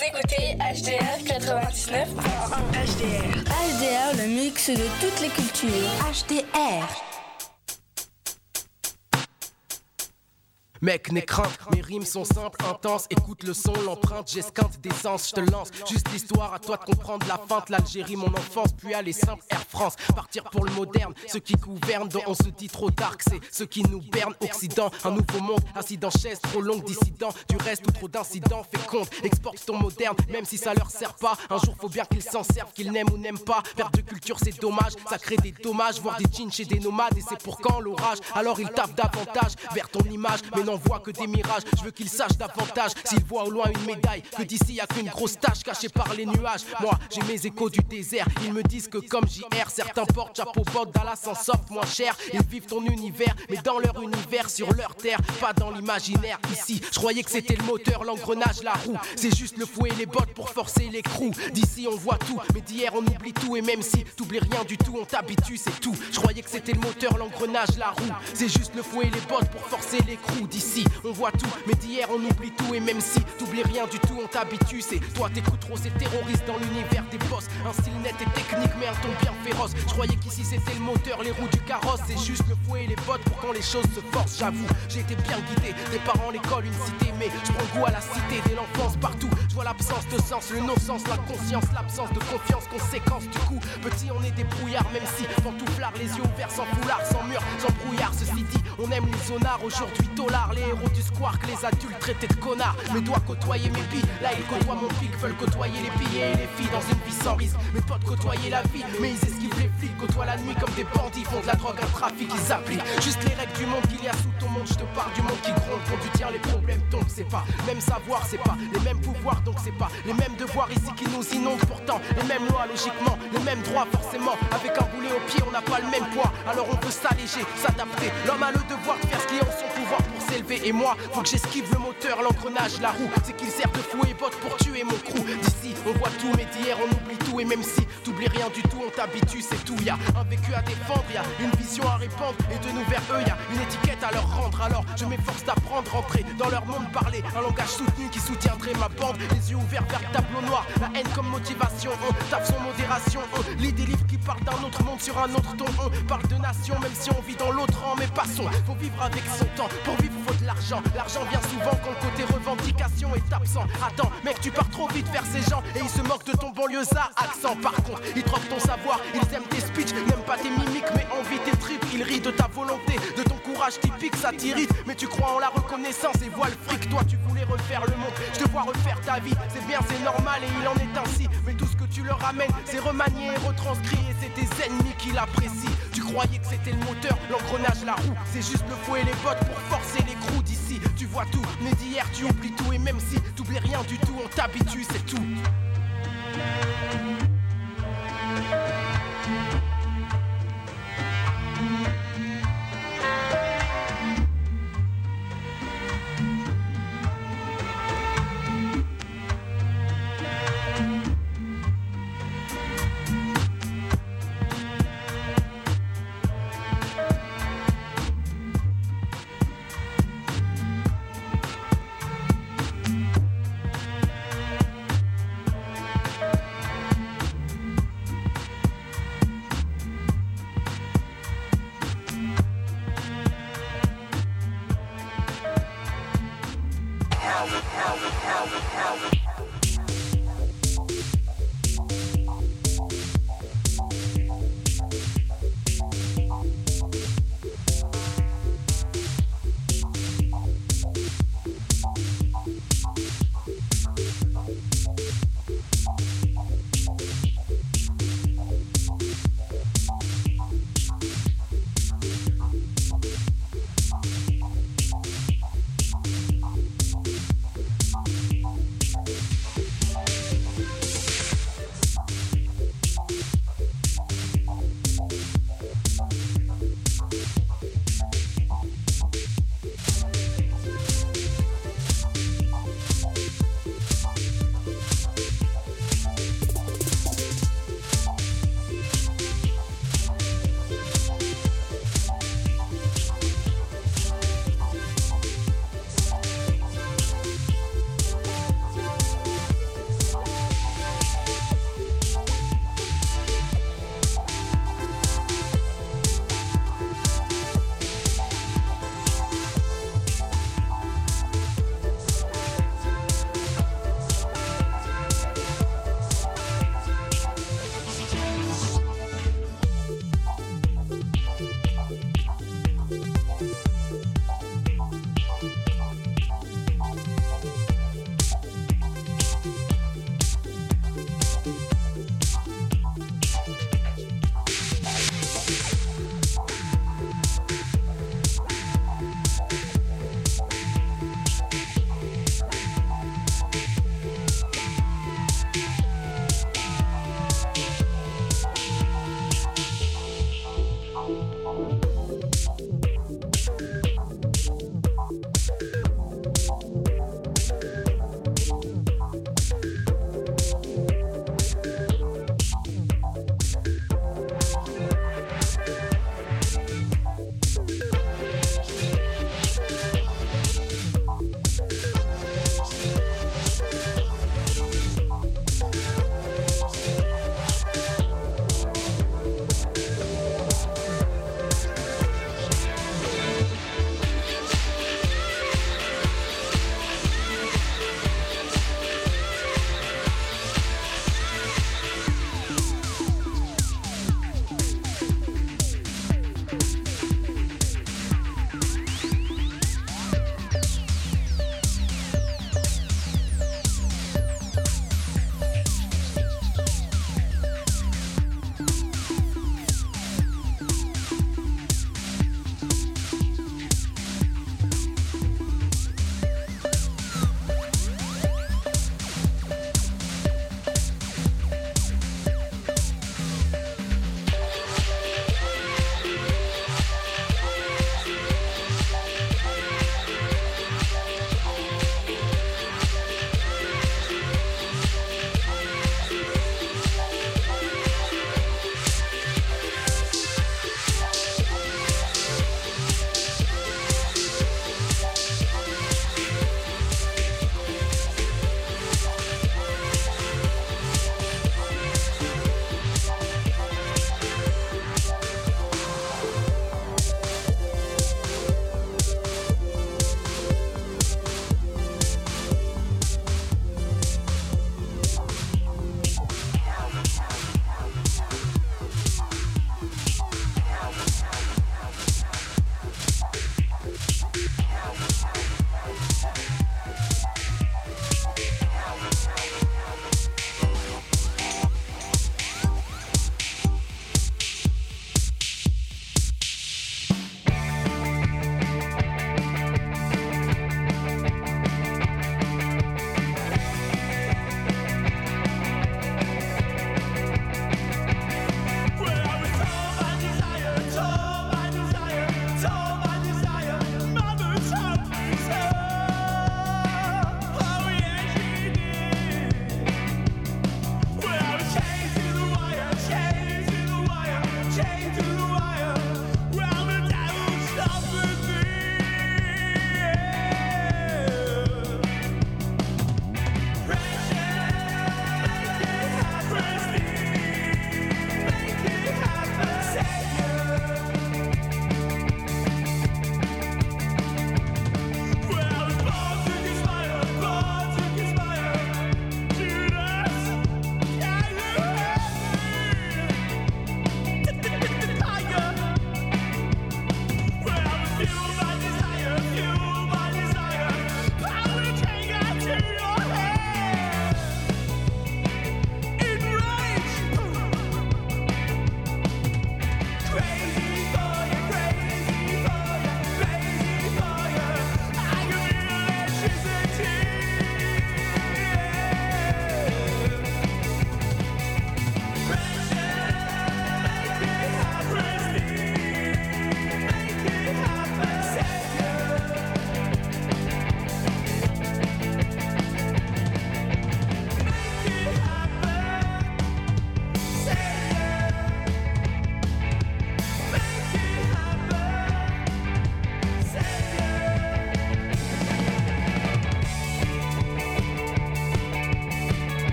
écoutez HDR 99.1. HDR, le mix de toutes les cultures. HDR. Mec, n'aie crainte, mes rimes sont simples, intenses. Écoute le son, l'empreinte, j'esquinte d'essence, je te lance. Juste l'histoire, à toi de comprendre la feinte. L'Algérie, mon enfance, puis aller simple, Air France. Partir pour le moderne, ceux qui gouvernent, dont on se dit trop dark, c'est ceux qui nous bernent. Occident, un nouveau monde, assis dans chaise, trop longue, dissident. Du reste ou trop d'incidents, fais compte, exporte ton moderne, même si ça leur sert pas. Un jour, faut bien qu'ils s'en servent, qu'ils n'aiment ou n'aiment pas. Perte de culture, c'est dommage, ça crée des dommages. Voir des jeans chez des nomades, et c'est pour quand l'orage. Alors ils tapent davantage vers ton image, mais n'en voient que des mirages. Je veux qu'ils sachent davantage s'ils voient au loin une médaille, que d'ici y'a qu'une grosse tache cachée par les nuages. Moi j'ai mes échos du désert, ils me disent que comme JR, certains portent chapeau bot, Dallas s'en sortent moins cher. Ils vivent ton univers, mais dans leur univers, sur leur terre, pas dans l'imaginaire. Ici, je croyais que c'était le moteur, l'engrenage, la roue. C'est juste le fouet et les bottes pour forcer l'écrou. D'ici on voit tout, mais d'hier on oublie tout. Et même si t'oublies rien du tout, on t'habitue, c'est tout. Je croyais que c'était le moteur, l'engrenage, la roue. C'est juste le fouet et les bottes pour forcer l'écrou. D'ici on voit tout, mais d'hier on oublie tout. Et même si t'oublies rien du tout, on t'habitue. C'est toi t'écoutes trop ces terroristes dans l'univers des boss. Un style net et technique, mais un ton bien féroce. Je croyais qu'ici c'était le moteur, les roues du carrosse. C'est juste le fouet et les bottes pour quand les choses se forcent. J'avoue, j'ai été bien guidé, des parents, l'école, une cité. Mais je prends goût à la cité dès l'enfance partout. Je vois l'absence de sens, le non-sens, la conscience, l'absence de confiance, conséquence. Du coup, petit on est des brouillards, même si pantouflards, les yeux ouverts, sans foulard, sans mur, sans brouillard. Ceci dit, on aime les zonards, aujourd'hui dollars, les héros du squark, les adultes traités de connards. Mes doigts côtoyer mes billes, là ils côtoient mon pic, veulent côtoyer les billets et les filles dans une vie sans risque. Mes potes côtoyer la vie, mais ils esquivent les flics, côtoient la nuit comme des bandits, font de la drogue un trafic, ils appliquent juste les règles du monde qu'il y a sous ton monde. Je te parle du monde qui gronde, quand tu tiens les problèmes tombent. C'est pas même savoir, c'est pas les mêmes pouvoirs, donc c'est pas les mêmes devoirs ici qui nous inondent. Pourtant les mêmes lois logiquement, les mêmes droits forcément. Avec un boulet au pied on n'a pas le même poids, alors on peut s'alléger, s'adapter. L'homme a le devoir de faire ce qui est en son pouvoir pour s'élever. Et moi, faut que j'esquive le moteur, l'engrenage, la roue. C'est qu'il sert de fouet et botte pour tuer mon crew. D'ici on voit tout, mais d'hier on oublie tout. Et même si t'oublies rien du tout, on t'habitue, c'est tout. Y'a un vécu à défendre, y'a une vision à répandre. Et de nous vers eux, y'a une étiquette à leur rendre. Alors je m'efforce d'apprendre, rentrer dans leur monde, parler un langage soutenu qui soutiendrait ma bande. Les yeux ouverts vers le tableau noir, la haine comme motivation. On tape son modération, on lit des livres qui parlent d'un autre monde sur un autre ton. On parle de nation, même si on vit dans l'autre rang. Mais passons, faut vivre avec son temps. Pour vivre faut de l'argent. L'argent vient souvent quand le côté revendication est absent. Attends, mec, tu pars trop vite vers ces gens et ils se moquent de ton banlieusard accent. Par contre, ils troquent ton savoir, ils aiment tes speeches, n'aiment pas tes mimiques, mais envient tes tripes. Ils rient de ta volonté, de ton courage typique, ça t'irrite. Mais tu crois en la reconnaissance et vois le fric. Toi, tu voulais refaire le monde, je te vois refaire ta vie. C'est bien, c'est normal et il en est ainsi. Mais tout ce que tu leur ramènes, c'est remanié et retranscrit. Et c'est tes ennemis qui l'apprécient. Tu croyais que c'était le moteur, l'engrenage, la roue. C'est juste le fouet et les bottes pour forcer les crews. D'ici, tu vois tout, mais d'hier tu oublies tout. Et même si t'oublies rien du tout, on t'habitue, c'est tout.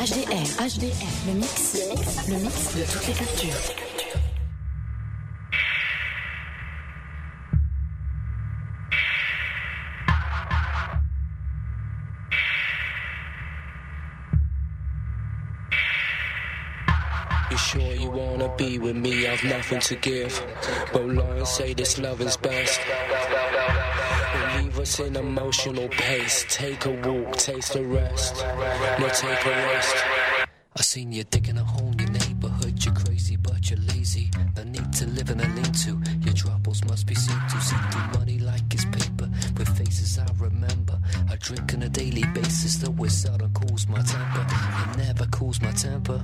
HDR, le mix de toutes les cultures. You sure you wanna be with me? I've nothing to give, but lie and say this loving's best. But leave us in emotional pace. Take a walk, taste a rest. No, take a rest. I seen you digging a hole in your neighborhood. You're crazy, but you're lazy. No need to live in a lean-to. Your troubles must be seen to. See through money like it's paper, with faces I remember. I drink on a daily basis, though it seldom cools my temper. It never cools my temper.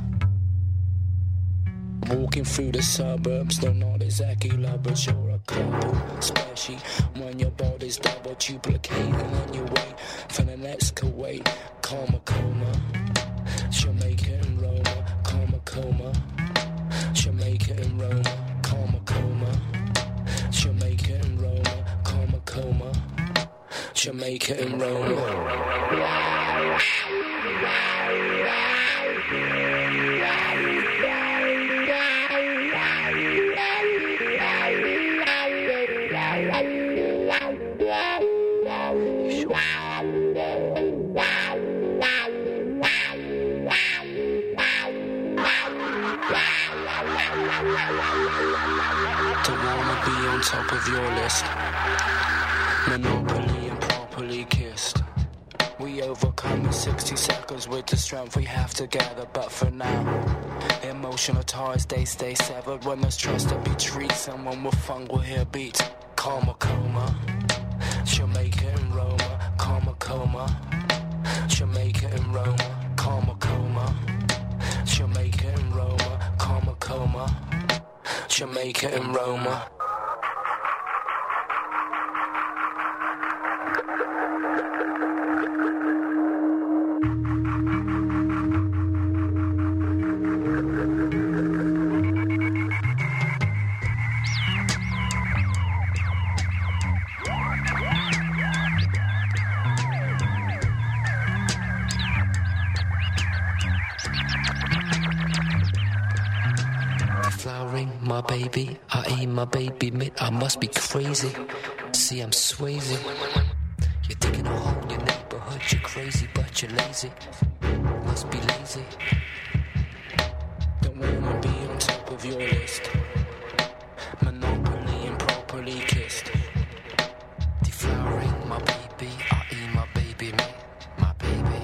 Walking through the suburbs, they're not exactly lovers, you're a couple. Especially when your body's double duplicating and you wait for the next Kuwait. Coma, Jamaica and Roma. Coma, Jamaica and Roma. Coma, Jamaica and Roma. Coma, Jamaica and Roma. Top of your list, monopoly and properly kissed. We overcome in 60 seconds with the strength we have together. But for now, emotional ties, they stay severed. When there's trust to be treated, someone with fun will hear beats. Coma, Jamaica and Roma. Coma, Jamaica and Roma. Coma, Jamaica and Roma. Coma, Jamaica and Roma. My baby, I eat my baby meat. I must be crazy. See, I'm Swayze. You're digging a hole in your neighborhood. You're crazy, but you're lazy. Must be lazy. Don't wanna be on top of your list. Monopoly and properly kissed. Deflowering my baby, I eat my baby meat. My baby.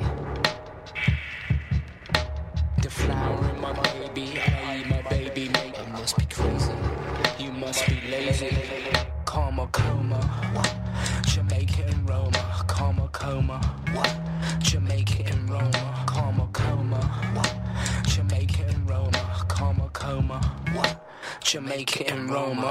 Deflowering my baby, I eat my baby meat. I must be crazy. You must be lazy. Coma, Jamaica and Roma. Coma, Jamaica and Roma. Coma, Jamaica and Roma. Coma, Jamaica and Roma.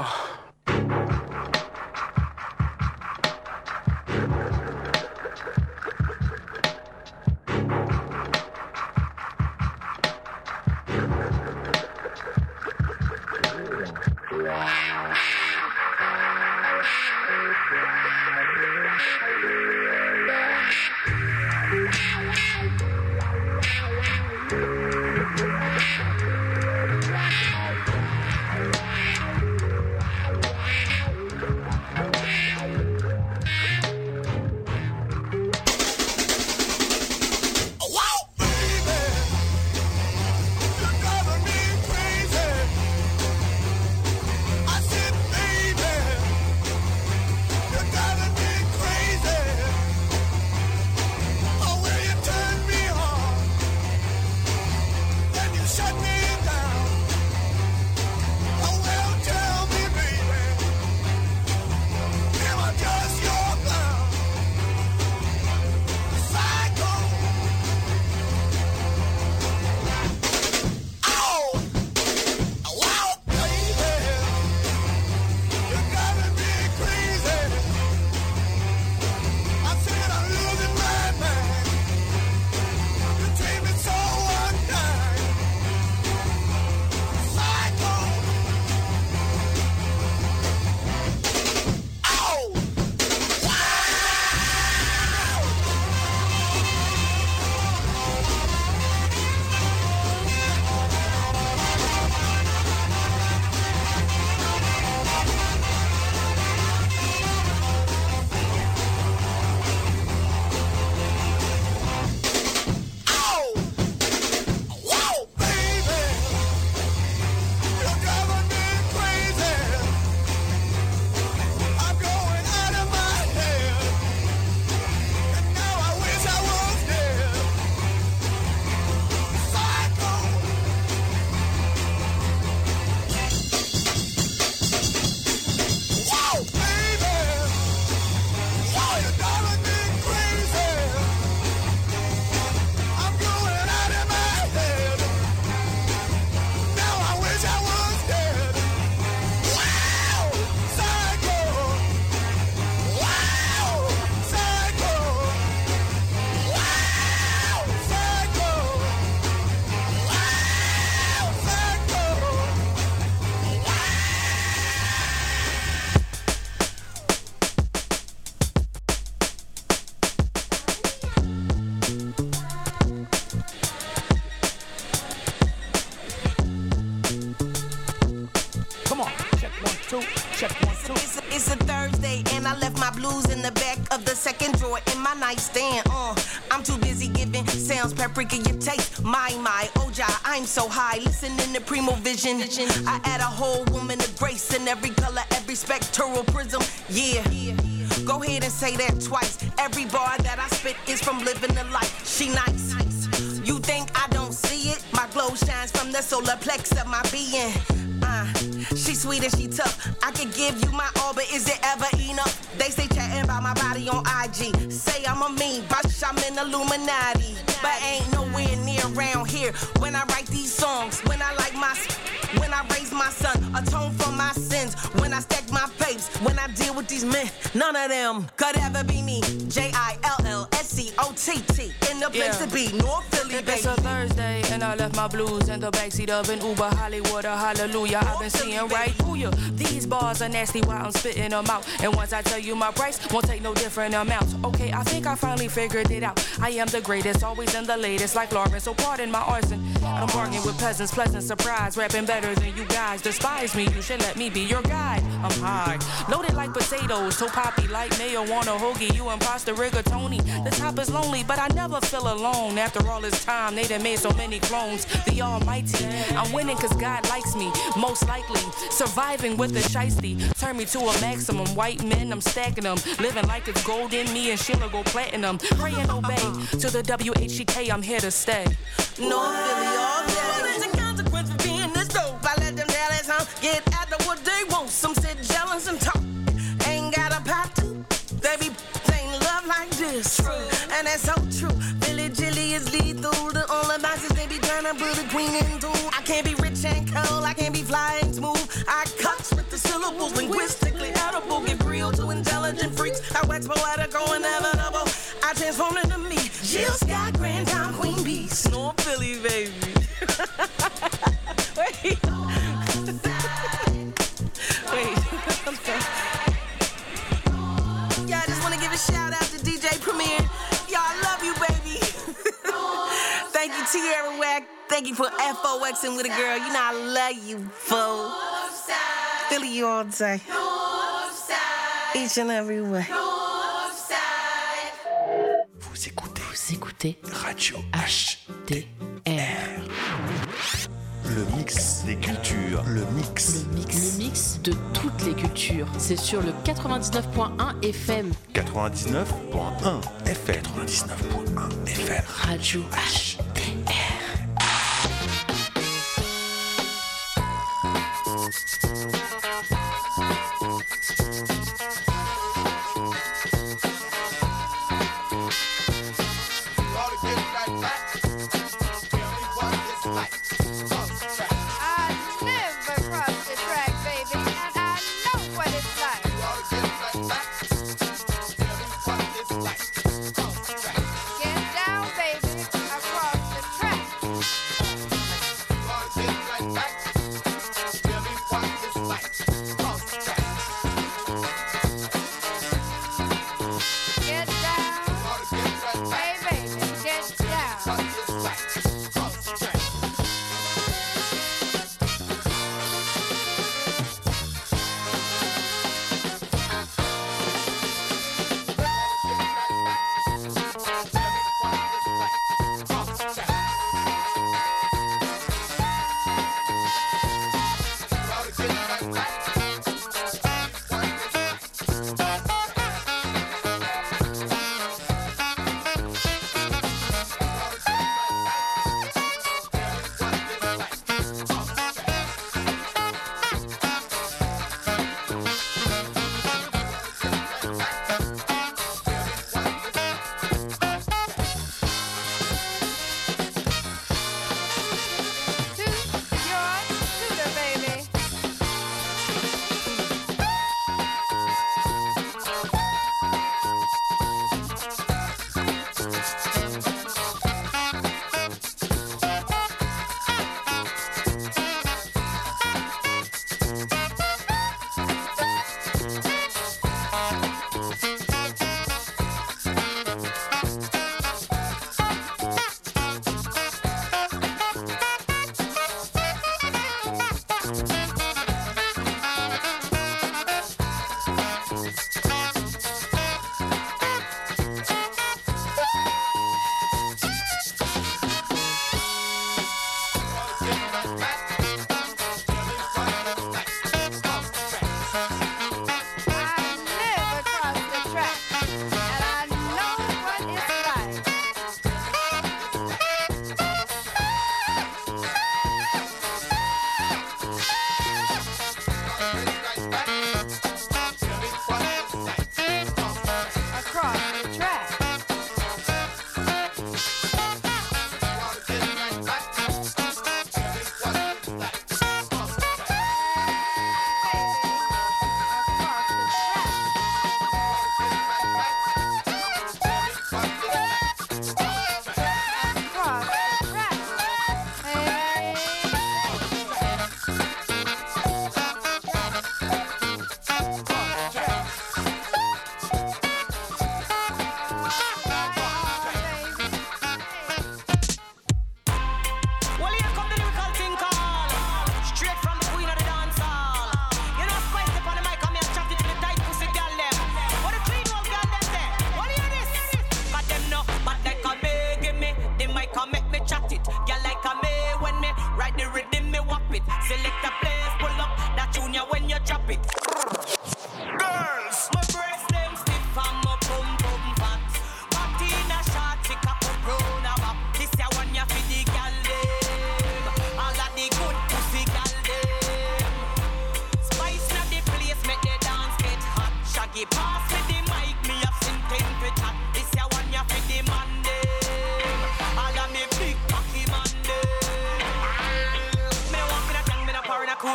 It's a Thursday and I left my blues in the back of the second drawer in my nightstand. I'm too busy giving sounds, paprika your taste. My, Oja, I'm so high. Listening to Primo Vision. I add a whole woman of grace in every color, every spectral prism. Yeah. Go ahead and say that twice. Every bar that I spit is from living the life. She nice. You think I don't see it? My glow shines from the solar plex of my being. She sweet and she tough. I could give you my all, but is it ever enough? They say chatting about my body on IG. Say I'm a mean bitch, I'm in Illuminati. But ain't nowhere near around here when I write these songs. When I raise my son, atone for my sins. When I stack my papes, when I deal with these men, none of them could ever be me. JILLSCOTT in the place to be, North Philly, baby. It's a Thursday and I left my blues in the backseat of an Uber. Hollywood, hallelujah. I've been seeing right through you. These bars are nasty while I'm spitting them out. And once I tell you my price, won't take no different amounts. Okay, I think I finally figured it out. I am the greatest, always in the latest, like Lauren. So pardon my arson. I'm bargaining with peasants, pleasant surprise. Rapping better than you guys. Despise me, you should let me be your guide. I'm high, loaded like potatoes, so poppy like mayo on a hoagie. You imposter rigatoni. The top is lonely, but I never feel alone. After all this time, they done made so many clones. The almighty, I'm winning cause God likes me. Most likely, surviving with the shiesty. Turn me to a maximum. White men, I'm stacking them. Living like it's gold in me and Sheila go platinum. Pray and obey to the WHEK, I'm here to stay. North Philly all day. What is the consequence for being this dope? I let them Dallas get after what they want. Some sit jealous and talk. Ain't got a pot to. They be saying love like this. True. And that's so true. Philly Jilly is lethal. The only boxes they be trying to put a queen into. I can't be rich and cold. I can't be fly and smooth. I cuts with the syllables. Linguistically edible. Give real to intelligent freaks. I wax poetical and inevitable. I transform into me. Jill Scott, Grand Town, Queen Beast. North Philly, baby. Wait. Yeah, I just want to give a shout out to DJ Premier. Y'all, I love you, baby. Thank you, Tierra Wack. Thank you for FOXing with a girl. You know I love you, fool. Philly you all day. Each and every way. Vous écoutez Radio HDR. Le mix des cultures. Le mix de toutes les cultures. C'est sur le 99.1 FM. 99.1 FM. 99.1 FM. Radio HDR.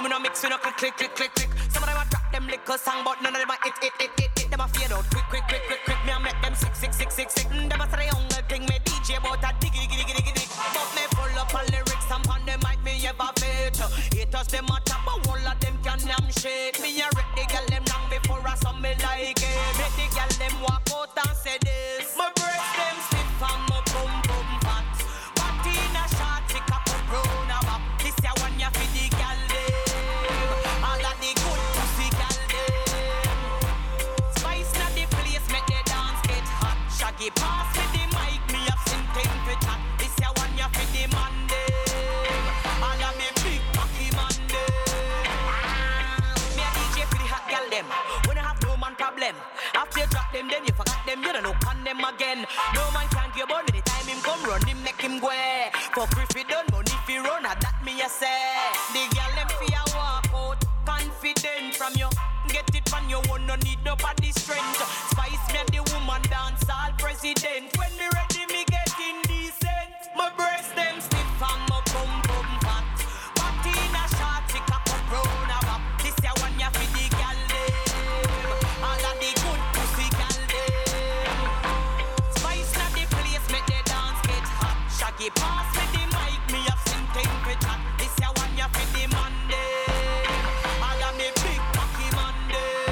we no mix, we no click, click, click, click, click. Some of them a drop them liquor song, but none of them a hit. Them a fade out quick, quick, quick, quick, quick. Me a make them sick. Them a say young girl thing, me DJ about a diggy. But me full up on lyrics and on the mic me ever fit. Haters them a tap, but all of them can damn shit. Me a rip the girl them long before I saw me like it. Make the girl them walk out and say this. My breast them stiff and my bum fat. Party in a shot, tick up a brown about. This ya one ya fi the girl them. All of the good pussy girl them. Spice na the place, make the dance get hot. Shaggy pass me the mic, me a sing thing for chat. This ya one ya fi the man them. All of me big cocky man them. Me a DJ for the hot girl them. When I have no man problem. After you drop them, then you forgot them, you don't look on them again. No man can give on anytime him come run, him make him go. For if he done money fi run, that me a say. The girl them fi a walk out, confident from you. Get it from you, one no need nobody strength. Spice me the woman dance all president. When me ready, me get indecent. My breast them stiff and my bum fat. Party in a shot, tick up a brown about. This ya one ya fi the girl them. All of the good pussy girl them. Spice na the place, make the dance get hot. Shaggy pass me the mic, me a sing thing for chat. This ya one ya fi the man them. All of me big cocky man them.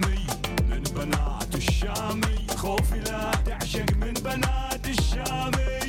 الشامي خوفي لا تعشق من بنات الشامي